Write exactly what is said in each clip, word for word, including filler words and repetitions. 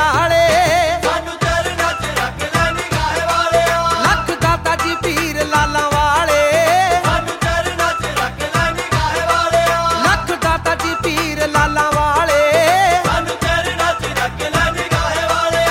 ਤਾਲੇ। ਸਾਨੂੰ ਚਰਨਾਂ 'ਚ ਰੱਖ ਲੈ ਨਿਗਾਹ ਵਾਲਿਆ, ਲੱਖ ਦਾਤਾ ਜੀ ਪੀਰ ਲਾਲਾਂ ਵਾਲੇ। ਸਾਨੂੰ ਚਰਨਾਂ 'ਚ ਰੱਖ ਲੈ ਨਿਗਾਹ ਵਾਲਿਆ, ਲੱਖ ਦਾਤਾ ਜੀ ਪੀਰ ਲਾਲਾਂ ਵਾਲੇ। ਸਾਨੂੰ ਚਰਨਾਂ 'ਚ ਰੱਖ ਲੈ ਨਿਗਾਹ ਵਾਲਿਆ।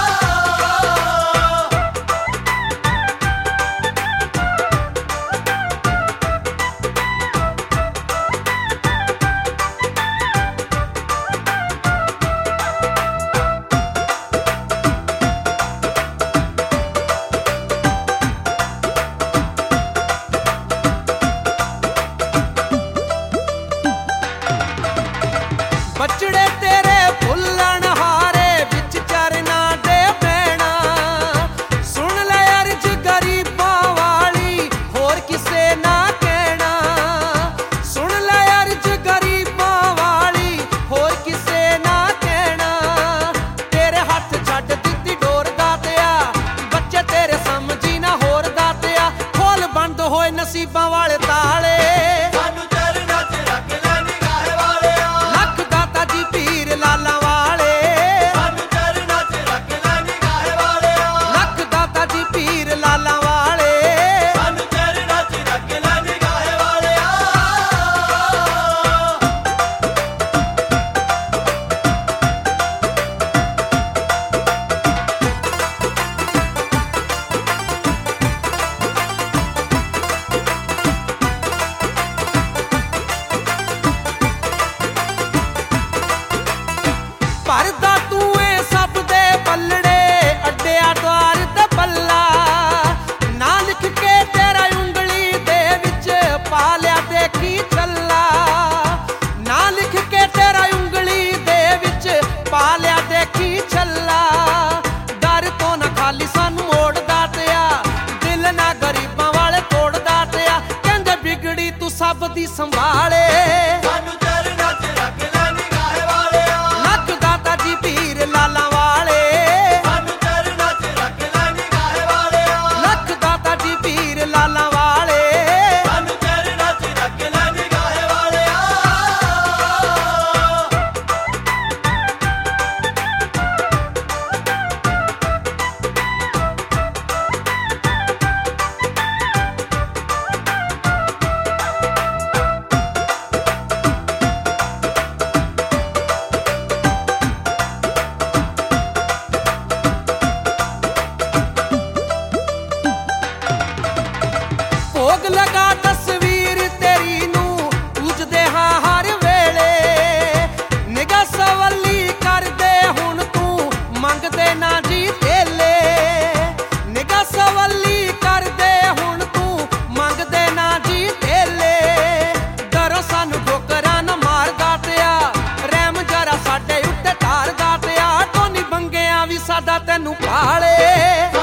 ਬਚੜੇ ਤੇਰੇ ਫੁੱਲਣ ਹਾਰੇ ਵਿੱਚ ਚਰਨਾਂ ਦੇ ਪੈਣਾ। ਸੁਣ ਲੈ ਅਰਜ਼ ਗਰੀਬਾਂ ਵਾਲੀ ਹੋਰ ਕਿਸੇ ਨਾ ਕਹਿਣਾ। ਸੁਣ ਲੈ ਅਰਜ਼ ਗਰੀਬਾਂ ਵਾਲੀ ਹੋਰ ਕਿਸੇ ਨਾ ਕਹਿਣਾ। ਤੇਰੇ ਹੱਥ ਛੱਡ ਦਿੱਤੀ ਡੋਰ ਦਾਤਿਆ, ਬੱਚੇ ਤੇਰੇ ਸਮਝੀ ਨਾ ਹੋਰ ਦਾਤਿਆ। ਖੋਲ ਬੰਦ ਹੋਏ ਨਸੀਬਾਂ ਵਾਲੇ ਤਾਲੇ। ਸਾਨੂੰ ਚਰਨਾਂ 'ਚ ਰੱਖ ਲੈ ਨਿਗਾਹ ਵਾਲਿਆ, ਲੱਖ ਦਾਤਾ ਜੀ ਪੀਰ ਲਾਲਾਂ ਵਾਲੇ। ਸਾਨੂੰ ਚਰਨਾਂ 'ਚ ਰੱਖ ਲੈ ਨਿਗਾਹ ਵਾਲਿਆ, ਲੱਖ ਦਾਤਾ ਜੀ ਪੀਰ ਲਾਲਾਂ ਵਾਲੇ। ਸਾਨੂੰ ਚਰਨਾਂ 'ਚ ਰੱਖ ਲੈ ਨਿਗਾਹ ਵਾਲਿਆ। ਭਰਦਾ ਤੂੰ ਏ ਸਭ ਦੇ ਪੱਲੜੇ, ਅੱਡਿਆ ਦੁਆਰ ਤੇ ਪੱਲਾ। ਨਾ ਲਿਖ ਕੇ ਤੇਰਾ ਉਂਗਲੀ ਦੇ ਵਿੱਚ ਪਾ ਲਿਆ ਦੇਖੀ ਛੱਲਾ। ਨਾ ਲਿਖ ਕੇ ਤੇਰਾ ਉਂਗਲੀ ਦੇ ਵਿੱਚ ਪਾ ਲਿਆ ਦੇਖੀ ਛੱਲਾ। ਡਰ ਤੋਂ ਨਾ ਖਾਲੀ ਸਾਨੂੰ ਮੋੜਦਾ ਤਿਆ, ਦਿਲ ਨਾ ਗਰੀਬਾਂ ਵਾਲੇ ਤੋੜਦਾ ਤਿਆ। ਕਹਿੰਦੇ ਵਿਗੜੀ ਤੂੰ ਸਭ ਦੀ ਸੰਭਾਲੇ। ਸਾਨੂੰ ਚਰਨਾਂ 'ਚ ਰੱਖ ਲੈ ਨਿਗਾਹ ਵਾਲਿਆ, ਲੱਖ ਦਾਤਾ ਜੀ ਪੀਰ ਲਾਲਾਂ ਵਾਲੇ। ਸਾਨੂੰ ਚਰਨਾਂ 'ਚ ਰੱਖ ਲੈ ਨਿਗਾਹ ਵਾਲਿਆ, ਲੱਖ ਦਾਤਾ ਜੀ ਪੀਰ ਲਾਲਾਂ ਵਾਲੇ। ਸਾਨੂੰ ਚਰਨਾਂ 'ਚ ਰੱਖ ਲੈ ਨਿਗਾਹ ਵਾਲਿਆ। ਭੋਗ ਲਗਾ ਤਸਵੀਰ ਤੇਰੀ ਨੂੰ ਪੂਜਦੇ ਹਾਂ ਹਰ ਵੇਲੇ। ਨਿਗਾਹ ਸਵੱਲੀ ਕਰਦੇ ਹੁਣ ਤੂੰ ਮੰਗਦੇ ਨਾ ਜੀ ਧੇਲੇ। ਨਿਗਾਹ ਸਵੱਲੀ ਕਰਦੇ ਹੁਣ ਤੂੰ ਮੰਗਦੇ ਨਾ ਜੀ ਧੇਲੇ। ਡਰੋ ਸਾਨੂੰ ਠੋਕਰਾਂ ਨਾ ਮਾਰਦਾ ਤਿਆ, ਰਹਿਮ ਜਰਾ ਸਾਡੇ ਉੱਤੇ ਧਾਰਦਾ ਤਿਆ। ਟੋਨੀ ਬੰਗਿਆਂ ਵੀ ਸਾਡਾ ਤੈਨੂੰ ਭਾਲੇ।